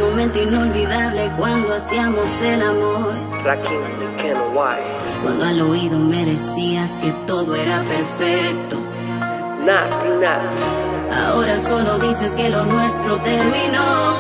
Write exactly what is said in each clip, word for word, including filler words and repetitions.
momento inolvidable cuando hacíamos el amor. Cuando al oído me decías que todo era perfecto. Ahora solo dices que lo nuestro terminó.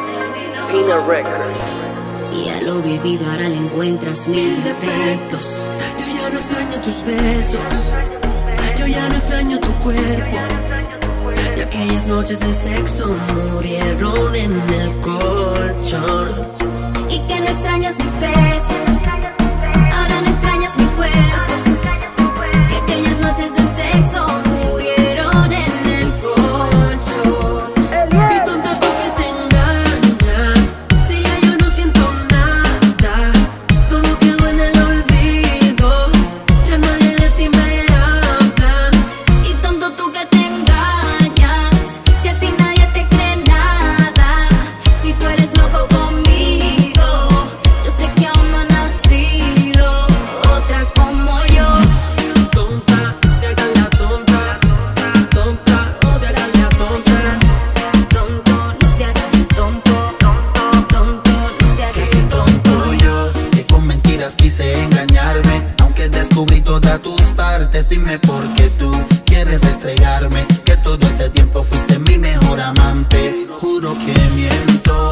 Y a lo vivido ahora le encuentras mil defectos. Yo ya no extraño tus besos, yo ya no extraño tu cuerpo. Y aquellas noches de sexo murieron en el colchón. Y que no extrañas mis besos, ahora no extrañas mi cuerpo. Que aquellas noches de sexo murieron en el colchón. Y tonta tú que te engañas, si ya yo no siento nada. Todo quedó en el olvido, ya nadie de ti me habla. Y tonto tú que te engañas, si a ti nadie te cree nada. Si tú eres loco conmigo, yo sé que aún no ha nacido otra como yo. Tonta, te hagas la tonta, tonta, no te hagas la tonta. Tonto, no te hagas el tonto, tonto, no te hagas el tonto. Yo, que con mentiras quise engañarme, aunque descubrí todas tus partes. Dime por qué tú quieres restregarme, que todo este tiempo fuiste mi mejor amante. Juro que miento.